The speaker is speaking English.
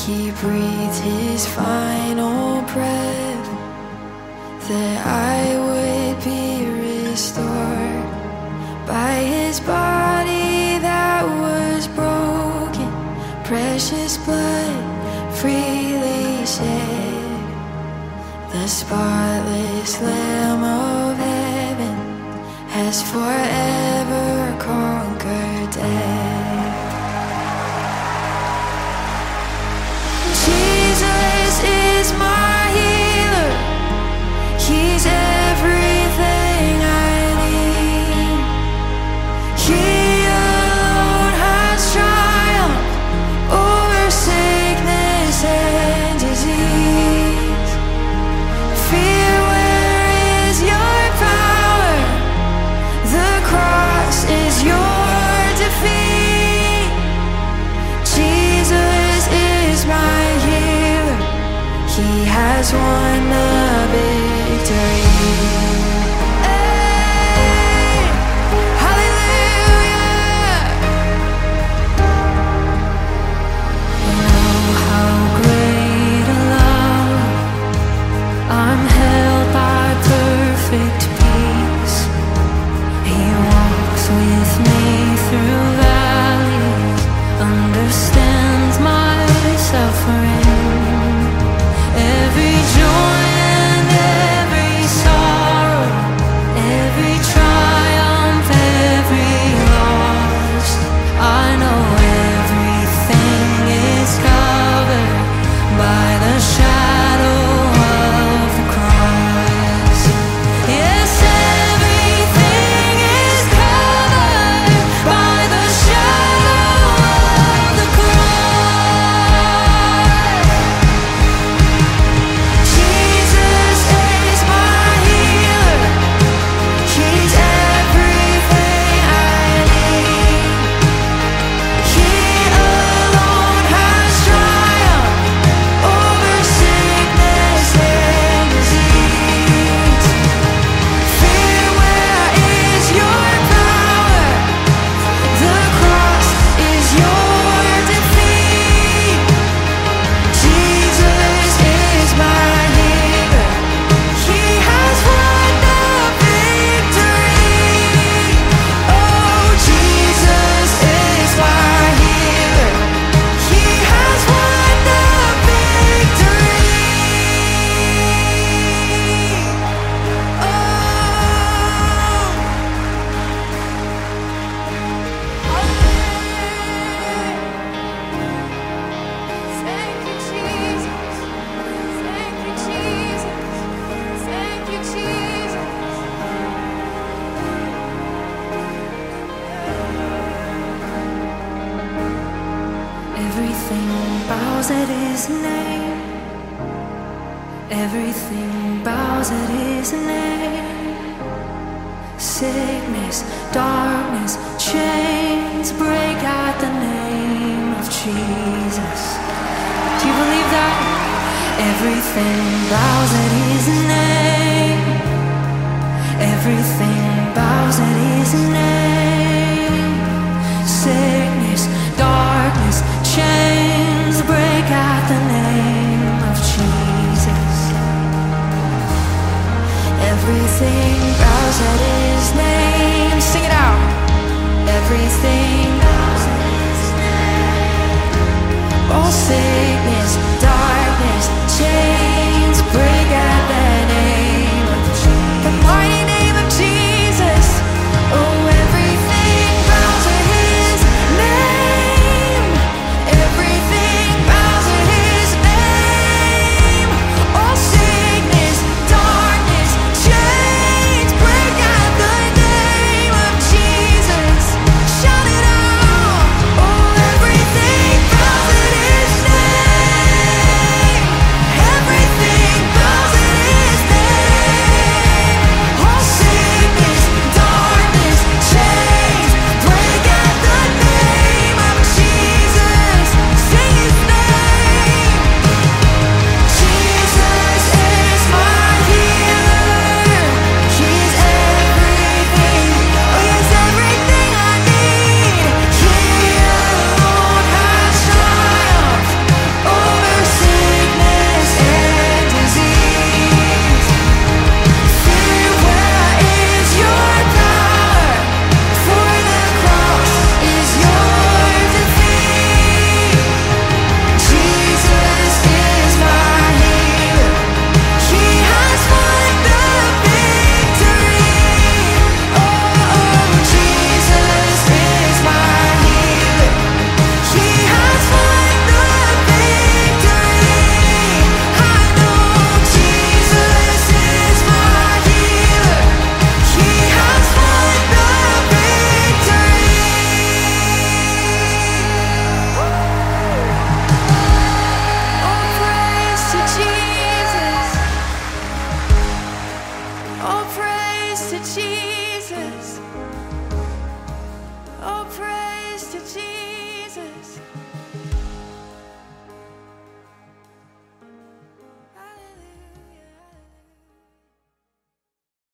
He breathed his final breath that I would be restored by his body that was broken, precious blood freely shed. The spotless Lamb of heaven has forever conquered death. Jesus is my healer. He's everything I need. He alone has triumphed over sickness and disease. Fear, where is your power? The cross is your defeat. Jesus is my healer. He has won the victory. Hey, hallelujah. You know how great a love. I'm held by perfect peace. He walks with me through valleys, understands my suffering. Every joy and every sorrow, every triumph, every loss. I know everything is covered by the shadow of the cross. Yes, everything is covered by the shadow of the cross. Jesus is my healer. He's everything I need. He alone has triumphed over sickness and disease. Fear, where is your power? The cross is your defeat. Jesus is my healer. He has won the victory. Oh, Jesus is my healer. He has won the victory. Thank you, Jesus. Thank you, Jesus. Thank you, Jesus. Everything bows at his name. Everything bows at his name. Sickness, darkness, chains break at the name of Jesus. Do you believe that? Everything bows at his name. Everything bows at his name. Sickness, darkness, chains break at the name of Jesus. Everything bows at his name. Sing it out. Everything bows at his name. All sickness, darkness,